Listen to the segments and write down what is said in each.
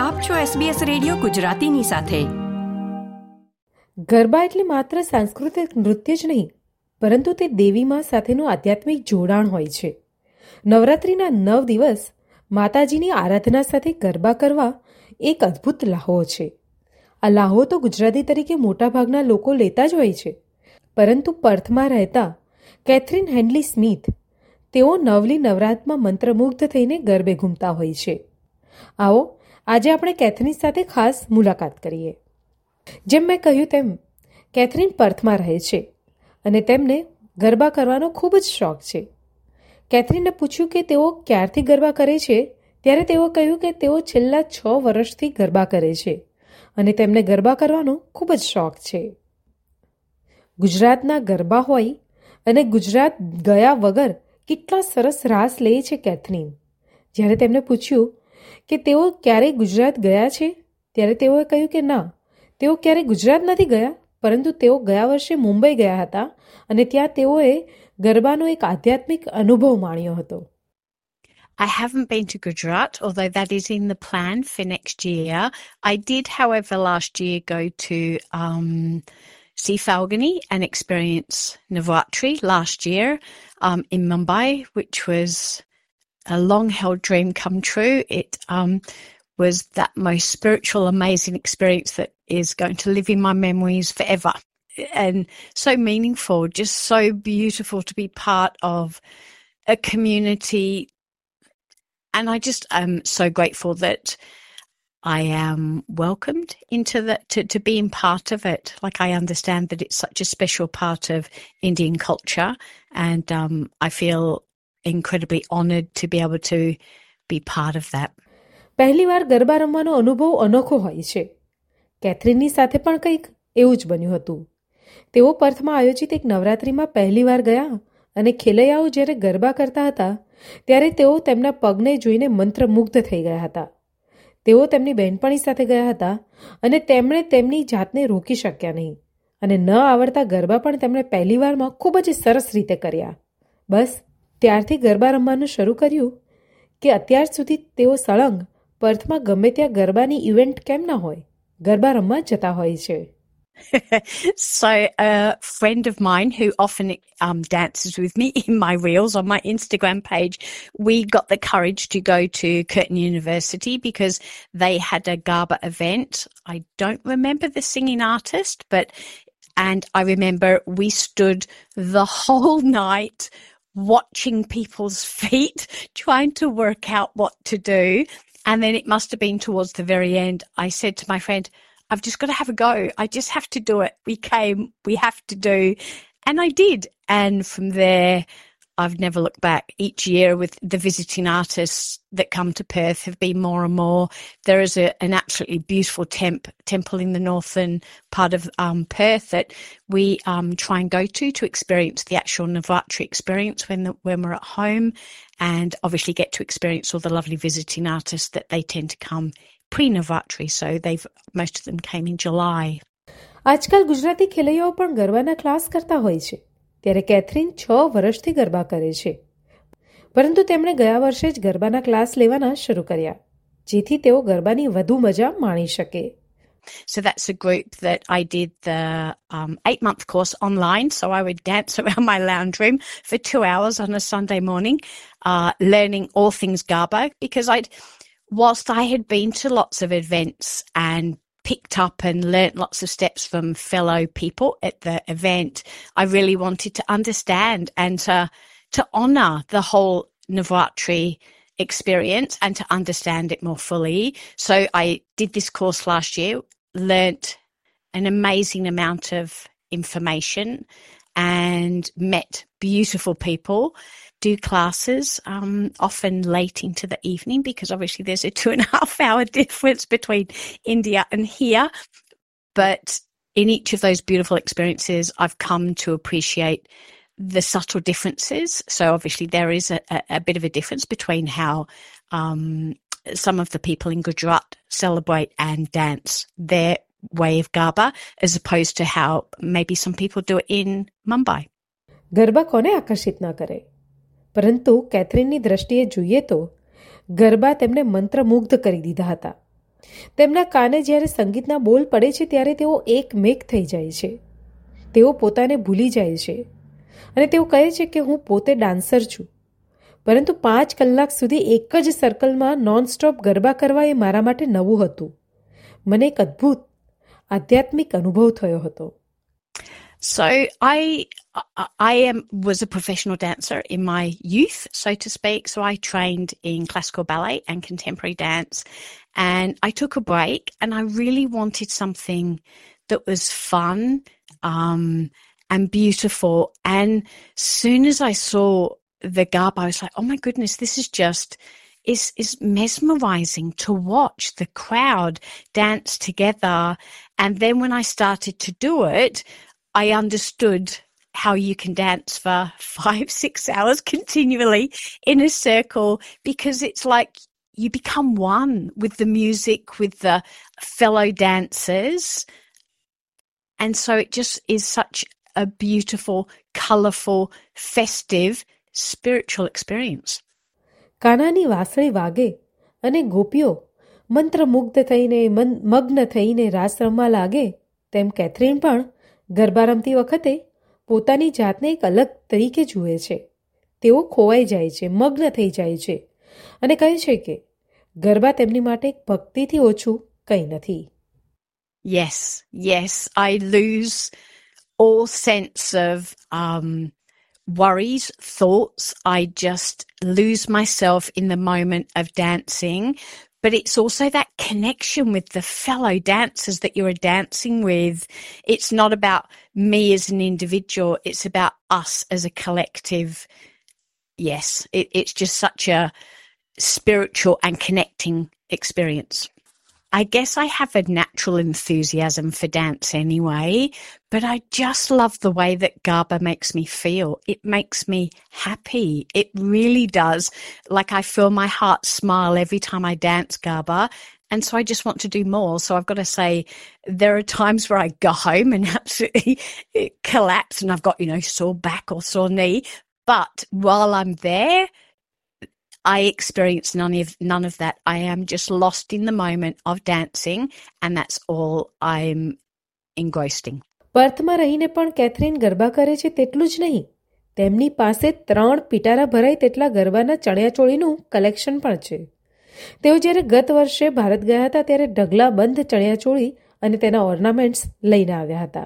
આપ છો SBS radio ગુજરાતીની સાથે. ગરબા એટલે માત્ર સાંસ્કૃતિક નૃત્ય જ નહીં, પરંતુ તે દેવી માં સાથેનું આધ્યાત્મિક જોડાણ હોય છે. નવરાત્રિના 9 દિવસ માતાજીની આરાધના સાથે ગરબા કરવા એક અદ્ભુત લાહો છે. આ લાહો તો ગુજરાતી તરીકે મોટાભાગના લોકો લેતા જ હોય છે, પરંતુ પર્થમાં રહેતા કેથરીન હેન્ડલી સ્મિથ તેઓ નવલી નવરાતમાં મંત્રમુગ્ધ થઈને ગરબે ઘૂમતા હોય છે. આવો આજે આપણે કેથરીન સાથે ખાસ મુલાકાત કરીએ. જેમ મેં કહ્યું તેમ કેથરીન પર્થમાં રહે છે અને તેમને ગરબા કરવાનો ખૂબ જ શોખ છે. કેથરીનને પૂછ્યું કે તેઓ ક્યારથી ગરબા કરે છે, ત્યારે તેઓ કહ્યું કે તેઓ છેલ્લા 6 વર્ષથી ગરબા કરે છે અને તેમને ગરબા કરવાનો ખૂબ જ શોખ છે. ગુજરાતના ગરબા હોય અને ગુજરાત ગયા વગર કેટલા સરસ રાસ લે છે કેથરીન. જ્યારે તેમને પૂછ્યું કે તેઓ ક્યારેય ગુજરાત ગયા છે, ત્યારે તેઓએ કહ્યું કે ના, તેઓ ક્યારેય ગુજરાત નથી ગયા, પરંતુ તેઓ ગયા વર્ષે મુંબઈ ગયા હતા અને ત્યાં તેઓએ ગરબાનો એક આધ્યાત્મિક અનુભવ માણ્યો હતો. I haven't been to Gujarat, although that is in the plan for next year. I did, however, last year go to see Falguni and experience Navratri last year in Mumbai, which was a long-held dream come true. It was that most spiritual, amazing experience that is going to live in my memories forever. And so meaningful, just so beautiful to be part of a community. And I just am so grateful that I am welcomed into that, to being part of it. Like, I understand that it's such a special part of Indian culture, and I feel incredibly honoured to be able to be part of that. પહેલી વાર ગરબા રમવાનો અનુભવ અનોખો હોય છે. કેથરીનની સાથે પણ કંઈક એવું જ બન્યું હતું. તેઓ પર્થમાં આયોજિત એક નવરાત્રિમાં પહેલી વાર ગયા અને ખેલૈયાઓ જ્યારે ગરબા કરતા હતા ત્યારે તેઓ તેમના પગને જોઈને મંત્રમુગ્ધ થઈ ગયા હતા. તેઓ તેમની બહેનપણી સાથે ગયા હતા અને તેમણે તેમની જાતને રોકી શક્યા નહીં અને ન આવડતા ગરબા પણ તેમણે પહેલી વારમાં ખૂબ જ સરસ રીતે કર્યા. બસ ત્યારથી ગરબા રમવાનું શરૂ કર્યું કે અત્યાર સુધી તેઓ સળંગ પર્થમાં ગમે ત્યાં ગરબાની ઇવેન્ટ કેમ ના હોય, ગરબા રમવા જતા હોય છે. So a friend of mine who often dances with me in my reels on my Instagram page, we got the courage to go to Curtin University because they had a Garba event. I don't remember the singing artist, and I remember we stood the whole night watching people's feet, trying to work out what to do. And then it must have been towards the very end, I said to my friend, I've just got to have a go. I just have to do it. We have to do. And I did. And from there, I've never looked back. Each year with the visiting artists that come to Perth have been more and more. There is an absolutely beautiful temple in the northern part of Perth that we try and go to experience the actual Navratri experience when we're at home, and obviously get to experience all the lovely visiting artists that they tend to come pre-Navratri, so most of them came in July. આજકાલ ગુજરાતી ખેલૈયાઓ પણ ગરબાના class કરતા હોય છે. ત્યારે Catherine 6 વર્ષથી ગરબા કરે છે, પરંતુ તેમણે ગયા વર્ષે જ ગરબાના ક્લાસ લેવાના શરૂ કર્યા, જેથી તેઓ ગરબાની વધુ મજા માણી શકે. So that's a group that I did the 8-month course online. So I would dance around my lounge room for 2 hours on a Sunday morning, learning all things Garba, because whilst I had been to lots of events and picked up and learnt lots of steps from fellow people at the event, I really wanted to understand and to honour the whole Navratri experience and to understand it more fully. So I did this course last year, learnt an amazing amount of information and met beautiful people, do classes, often late into the evening because obviously there's a 2.5 hour difference between India and here. But in each of those beautiful experiences, I've come to appreciate the subtle differences. So obviously there is a bit of a difference between how some of the people in Gujarat celebrate and dance their way of Garba as opposed to how maybe some people do it in Mumbai. Garba કોને આકર્ષિત ના કરે, પરંતુ કેથરીનની દ્રષ્ટિએ જોઈએ તો ગરબા તેમને મંત્રમુગ્ધ કરી દીધા હતા તેમના કાને જ્યારે સંગીતના બોલ પડે છે ત્યારે તેઓ એકમેક થઈ જાય છે. તેઓ પોતાને ભૂલી જાય છે અને તેઓ કહે છે કે હું પોતે ડાન્સર છું. પરંતુ 5 કલાક સુધી એક જ સર્કલમાં નોનસ્ટોપ ગરબા કરવા એ મારા માટે નવું હતું. મને એક અદ્ભુત આધ્યાત્મિક અનુભવ થયો હતો. So was a professional dancer in my youth, so to speak. So I trained in classical ballet and contemporary dance, and I took a break, and I really wanted something that was fun and beautiful. And soon as I saw the garba, I was like, oh my goodness, this is just is mesmerizing to watch the crowd dance together. And then when I started to do it, I understood how you can dance for 5-6 hours continually in a circle, because it's like you become one with the music, with the fellow dancers. And so it just is such a beautiful, colourful, festive, spiritual experience. કાનાની વાંસળી વાગે અને ગોપીઓ મંત્રમુગ્ધ થઈને મગ્ન થઈને રાસ રમવા લાગે, તેમ કેથરીન પણ ગરબા રમતી વખતે પોતાની જાતને એક અલગ તરીકે જુએ છે. તેઓ ખોવાઈ જાય છે, મગ્ન થઈ જાય છે અને કહે છે કે ગરબા તેમની માટે એક ભક્તિથી ઓછું કંઈ નથી. Yes, I lose all sense of worries, thoughts. I just lose myself in the moment of dancing. But it's also that connection with the fellow dancers that you're dancing with. It's not about me as an individual. It's about us as a collective. Yes, it's just such a spiritual and connecting experience. I guess I have a natural enthusiasm for dance anyway, but I just love the way that garba makes me feel. It makes me happy. It really does. Like I feel my heart smile every time I dance garba. And so I just want to do more. So I've got to say, there are times where I go home and absolutely collapse and I've got, sore back or sore knee. But while I'm there, I experience none of that. I am just lost in the moment of dancing, and that's all I'm engrossed in. પર્થમાં રહીને પણ Catherine garba કરે છે તેટલું જ નહીં, તેમની પાસે 3 પિટારા ભરાય તેટલા ગરબાના ચણિયાચોળીનું કલેક્શન પણ છે. તેઓ જ્યારે ગત વર્ષે ભારત ગયા હતા ત્યારે ઢગલાબંધ ચણિયાચોળી અને તેના ઓર્નામેન્ટ્સ લઈને આવ્યા હતા.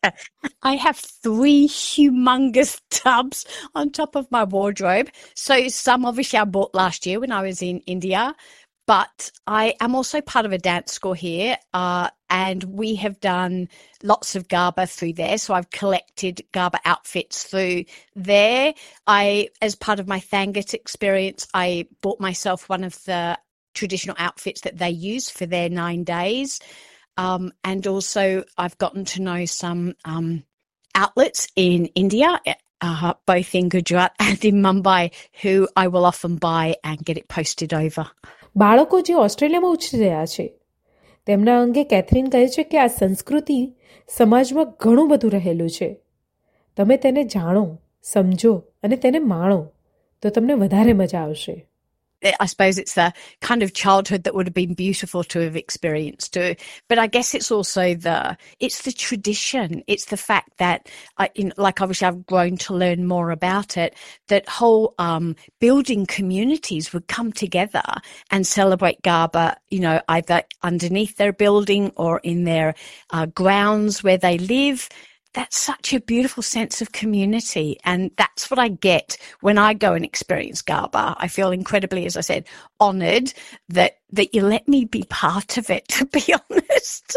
I have 3 humongous tubs on top of my wardrobe. So some obviously I bought last year when I was in India, but I am also part of a dance school here, and we have done lots of garba through there. So I've collected garba outfits through there. As part of my Thangat experience, I bought myself one of the traditional outfits that they use for their 9 days. And also I've gotten to know some outlets in India, both in Gujarat and in Mumbai, who I will often buy and get it posted over. બાળકો જે ઓસ્ટ્રેલિયામાં ઉછરી રહ્યા છે તેમના અંગે Catherine કહે છે કે આ સંસ્કૃતિ સમાજમાં ઘણું બધું રહેલું છે. તમે તેને જાણો, સમજો અને તેને માણો તો તમને વધારે મજા આવશે. I suppose it's the kind of childhood that would have been beautiful to have experienced too. But I guess it's also it's the tradition. It's the fact that, like obviously I've grown to learn more about it, that whole building communities would come together and celebrate garba, either underneath their building or in their grounds where they live. That's such a beautiful sense of community, and that's what I get when I go and experience garba. I feel incredibly, as I said, honoured that you let me be part of it, to be honest.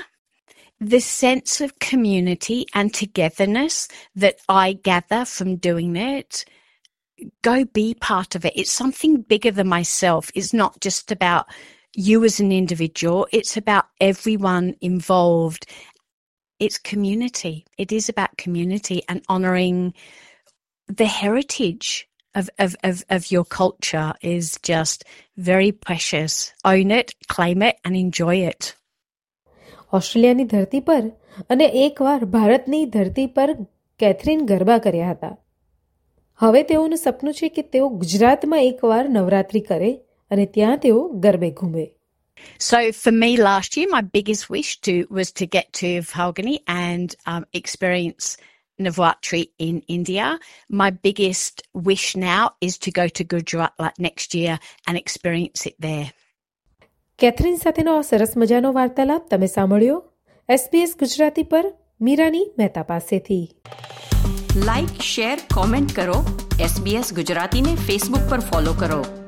The sense of community and togetherness that I gather from doing it, go be part of it. It's something bigger than myself. It's not just about you as an individual. It's about everyone involved. It's community. It is about community and honouring the heritage of your culture is just very precious. Own it, claim it and enjoy it. ઓસ્ટ્રેલિયાની ધરતી પર અને એકવાર ભારતની ધરતી પર Catherine garba કર્યા હતા. હવે તેઓનું સપનું છે કે તેઓ ગુજરાતમાં એકવાર નવરાત્રિ કરે અને ત્યાં તેઓ ગરબે ઘૂમે. So for me last year, my biggest wish was to get to Phalguni and experience Navratri in India. My biggest wish now is to go to Gujarat like next year and experience it there. Catherine સાથેનો આ સરસ મજાનો વાર્તાલાપ તમે સાંભળ્યો SBS Gujarati પર મીરાની મહેતા પાસેથી. લાઇક, શેર, કોમેન્ટ કરો. SBS ગુજરાતીને ફેસબુક પર ફોલો કરો.